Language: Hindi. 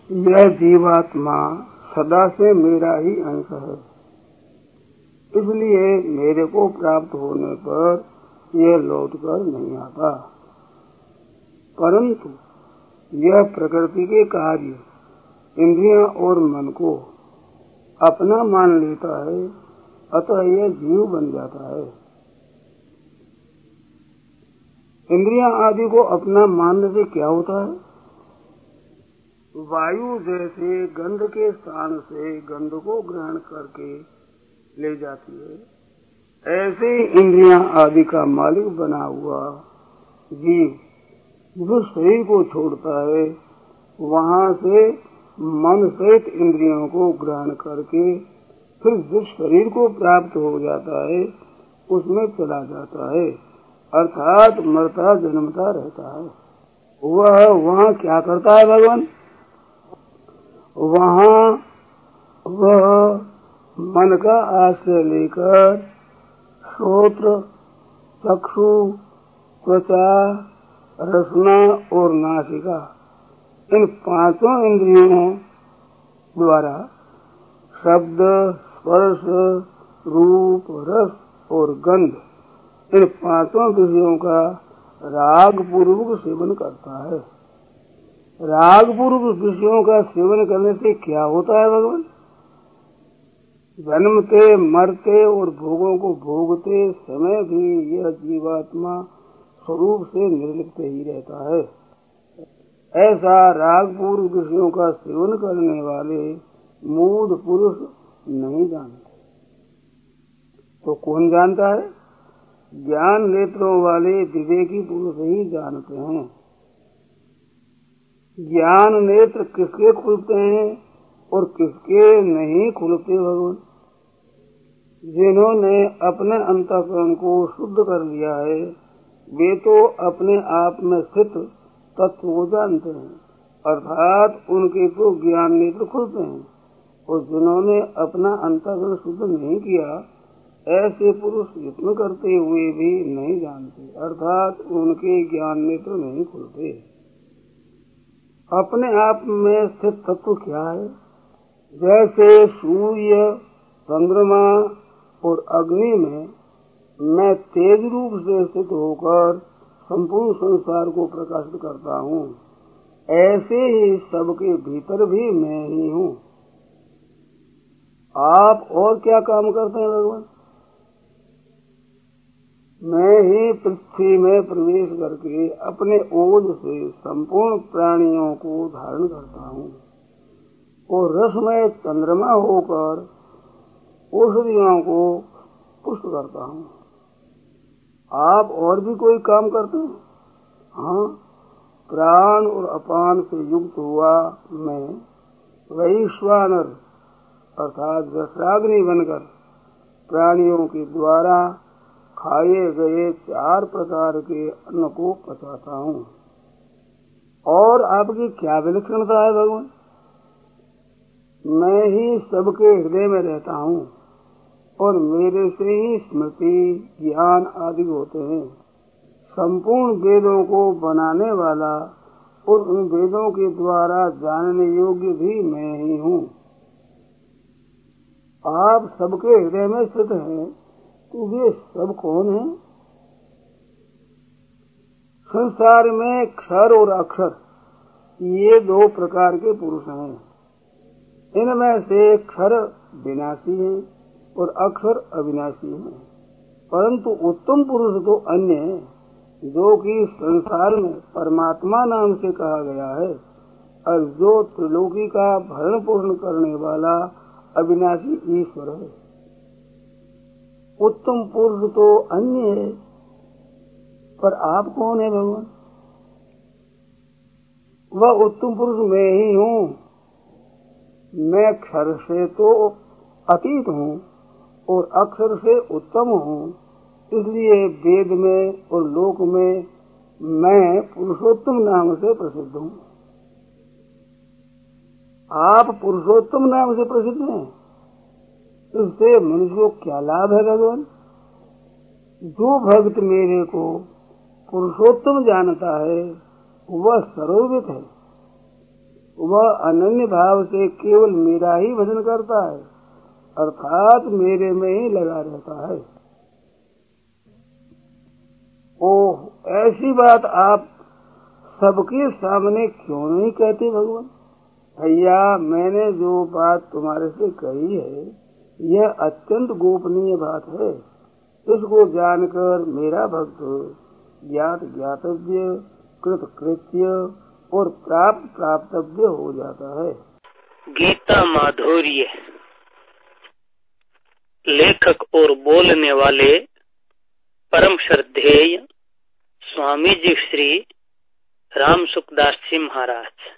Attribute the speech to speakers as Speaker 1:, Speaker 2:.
Speaker 1: यह जीवात्मा सदा से मेरा ही अंश है, इसलिए मेरे को प्राप्त होने पर यह लौटकर नहीं आता। परंतु यह प्रकृति के कार्य इंद्रियां और मन को अपना मान लेता है, अतः यह जीव बन जाता है। इंद्रियां आदि को अपना मानने से क्या होता है? वायु जैसे गंध के स्थान से गंध को ग्रहण करके ले जाती है, ऐसे इंद्रियां आदि का मालिक बना हुआ जीव जो शरीर को छोड़ता है, वहां से मन सहित इंद्रियों को ग्रहण करके फिर जिस शरीर को प्राप्त हो जाता है उसमें चला जाता है, अर्थात मरता जन्मता रहता है। वह वहाँ क्या करता है भगवान? वहाँ वह मन का आश्रय लेकर श्रोत्र, चक्षु, त्वचा, रसना और नासिका, इन पांचों इंद्रियों द्वारा शब्द, स्पर्श, रूप, रस और गंध, इन पांचों विषयों का राग पूर्वक सेवन करता है। राग पूर्वक विषयों का सेवन करने से क्या होता है भगवान? जन्मते, मरते और भोगों को भोगते समय भी यह जीवात्मा स्वरूप से निर्लिप्त ही रहता है। ऐसा राग पूर्व विषयों का सेवन करने वाले मूढ़ पुरुष नहीं जानते। तो कौन जानता है? ज्ञान नेत्रों वाले विवेकी पुरुष ही जानते हैं। ज्ञान नेत्र किसके खुलते हैं और किसके नहीं खुलते भगवान? जिन्होंने अपने अंतःकरण को शुद्ध कर लिया है, वे तो अपने आप में स्थित तत्व को जानते हैं, अर्थात उनके तो ज्ञान नेत्र खुलते हैं। और जिन्होंने अपना अंतःकरण शुद्ध नहीं किया, ऐसे पुरुष यत्न करते हुए भी नहीं जानते, अर्थात उनके ज्ञान नेत्र नहीं खुलते। अपने आप में स्थित तत्व क्या है? जैसे सूर्य, चंद्रमा और अग्नि में मैं तेज रूप से स्थित होकर संपूर्ण संसार को प्रकाशित करता हूँ, ऐसे ही सबके भीतर भी मैं ही हूँ। आप और क्या काम करते हैं भगवान? मैं ही पृथ्वी में प्रवेश करके अपने ओज से संपूर्ण प्राणियों को धारण करता हूँ और रसमय चंद्रमा होकर औषधियों को पुष्ट करता हूँ। आप और भी कोई काम करते हैं? हाँ, प्राण और अपान से युक्त हुआ मैं वैश्वानर अर्थात रसाग्नि बनकर प्राणियों के द्वारा खाए गए 4 प्रकार के अन्न को पचाता हूँ। और आपकी क्या विलक्षणता है भगवान? मैं ही सबके हृदय में रहता हूँ और मेरे से ही स्मृति, ज्ञान आदि होते हैं। संपूर्ण वेदों को बनाने वाला और उन वेदों के द्वारा जानने योग्य भी मैं ही हूँ। आप सबके हृदय में स्थित हैं, तो वे सब कौन हैं? संसार में क्षर और अक्षर ये 2 प्रकार के पुरुष हैं। इनमें से क्षर विनाशी है और अक्षर अविनाशी है। परंतु उत्तम पुरुष तो अन्य है, जो कि संसार में परमात्मा नाम से कहा गया है और जो त्रिलोकी का भरण पोषण करने वाला अविनाशी ईश्वर है। उत्तम पुरुष तो अन्य है, पर आप कौन है भगवान? वह उत्तम पुरुष मैं ही हूँ। मैं क्षर से तो अतीत हूँ और अक्षर से उत्तम हूँ, इसलिए वेद में और लोक में मैं पुरुषोत्तम नाम से प्रसिद्ध हूँ। आप पुरुषोत्तम नाम से प्रसिद्ध हैं, इससे मनुष्य को क्या लाभ है भगवान? जो भक्त मेरे को पुरुषोत्तम जानता है वह सर्वविद है वह अनन्य भाव से केवल मेरा ही भजन करता है, अर्थात मेरे में ही लगा रहता है। ओह, ऐसी बात आप सबके सामने क्यों नहीं कहते भगवान? भैया, मैंने जो बात तुम्हारे से कही है यह अत्यंत गोपनीय बात है। इसको जानकर मेरा भक्त ज्ञात ज्ञातव्य, कृत कृत्य और प्राप्त प्राप्तव्य हो जाता है।
Speaker 2: गीता माधुर्य। लेखक और बोलने वाले परम श्रद्धेय स्वामी जी श्री राम सुखदास जी महाराज।